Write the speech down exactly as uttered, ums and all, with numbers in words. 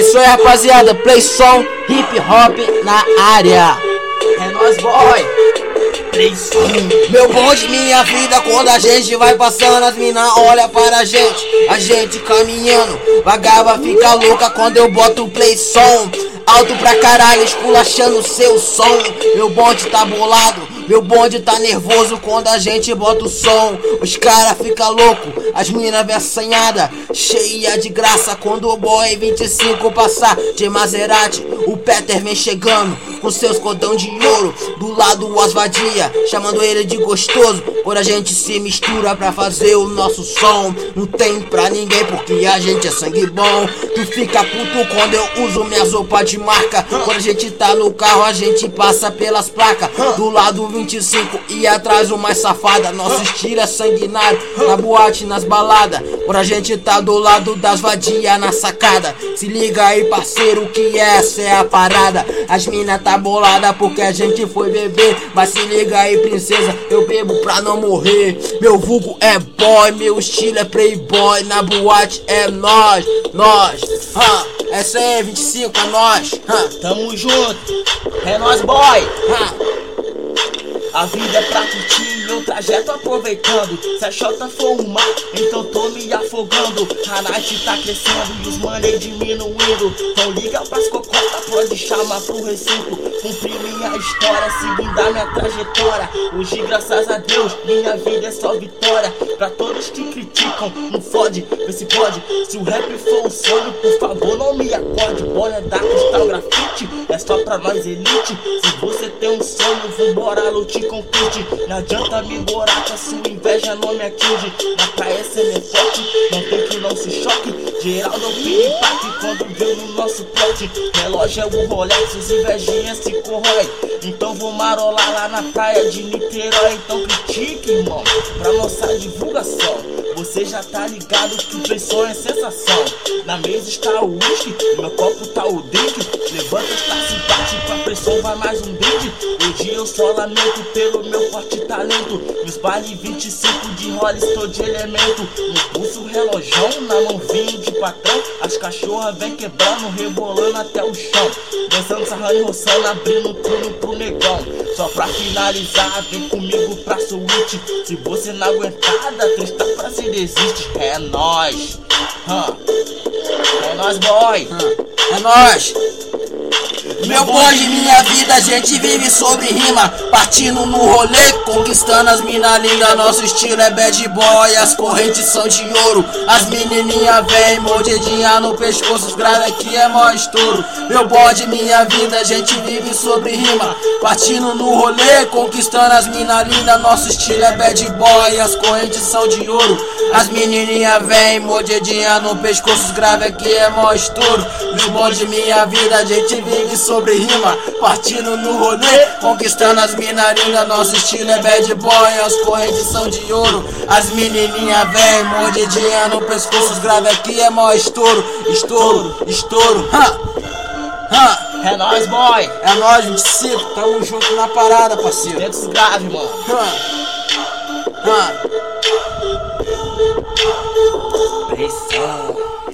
isso aí, rapaziada, play som, hip hop na área. É nóis, boy. Meu bonde, minha vida, quando a gente vai passando, as mina olha para a gente, a gente caminhando, vagaba fica louca quando eu boto o play som. Alto pra caralho, esculachando o seu som. Meu bonde tá bolado, meu bonde tá nervoso quando a gente bota o som. Os cara fica louco, as mina vem assanhada, cheia de graça quando o boy vinte e cinco passar de Maserati. O Peter vem chegando com seus cordão de ouro, do lado o Osvadia, chamando ele de gostoso. Quando a gente se mistura pra fazer o nosso som, não tem pra ninguém porque a gente é sangue bom. Tu fica puto quando eu uso minha roupa de marca. Quando a gente tá no carro a gente passa pelas placas, do lado vinte e cinco e atrás o mais safada. Nosso estilo é sanguinário, na boate, nas baladas. Quando a gente tá do lado das vadias na sacada. Se liga aí parceiro que essa é a parada. As mina tá bolada porque a gente foi beber, mas se liga aí princesa, eu bebo pra não morrer. Meu vulgo é boy, meu estilo é playboy, na boate é nós, nós, ha. Essa aí, vinte e cinco, é nós, ha. Tamo junto, é nós, boy, ha. A vida é pra curtir e o trajeto aproveitando. Se a chota for um mar, então tô me afogando. A night tá crescendo e os money diminuindo. Então liga pras cocotas, pode chamar pro recinto. Cumpri minha história, seguindo a minha trajetória. Hoje, graças a Deus, minha vida é só vitória. Pra todos que criticam, não fode, vê se pode. Se o rap for um sonho, por favor não me acorde. Bola da Cristal Grafite, é só pra nós elite. Se você tem um sonho, vambora, lute conquiste. Não adianta me morar que a sua inveja não me atinge. Na praia cê é forte, não tem que não se choque. Geraldo é o piripaque quando viu no nosso plot. Relógio é o Rolex, os invejinhas se corrói. Então vou marolar lá na praia de Niterói. Então critique, irmão, pra nossa divulgação. Você já tá ligado que o play som é sensação. Na mesa está o whisky, no meu copo tá o drink. Levanta esta cidade, pra pressão vai mais um brinde. Hoje eu só lamento pelo meu forte talento. Nos baile vinte e cinco de rola, estou de elemento. No pulso relojão, na mão vinho de patrão. As cachorras vem quebrando, rebolando até o chão. Dançando, sarrando e roçando, abrindo tudo pro negão. Só pra finalizar, vem comigo pra suíte. Se você não aguentar, dá três tapas se desiste. É nóis, huh. É nóis, boy, huh. É nóis. Meu bonde, minha vida, a gente vive sobre rima. Partindo no rolê, conquistando as mina linda. Nosso estilo é bad boy, as correntes são de ouro. As menininha vem, mordidinha no pescoço. Os grave aqui é mó estouro. Meu bonde, minha vida, a gente vive sobre rima. Partindo no rolê, conquistando as mina linda. Nosso estilo é bad boy, as correntes são de ouro. As menininha vem, mordidinha no pescoço. Os grave aqui é mó estouro. Meu bonde, minha vida, a gente vive sobre rima. Partindo no rolê, conquistando as mina linda. Nosso estilo é bad boy, as correntes são de ouro. As menininha vem, mordidinha no pescoço. Os grave aqui é mó estouro. Estouro, estouro, ha, ha. É nóis, boy, é nóis, vinte e cinco, tamo junto na parada, parceiro. Dentro grave, mano, ha, ha. Pressão.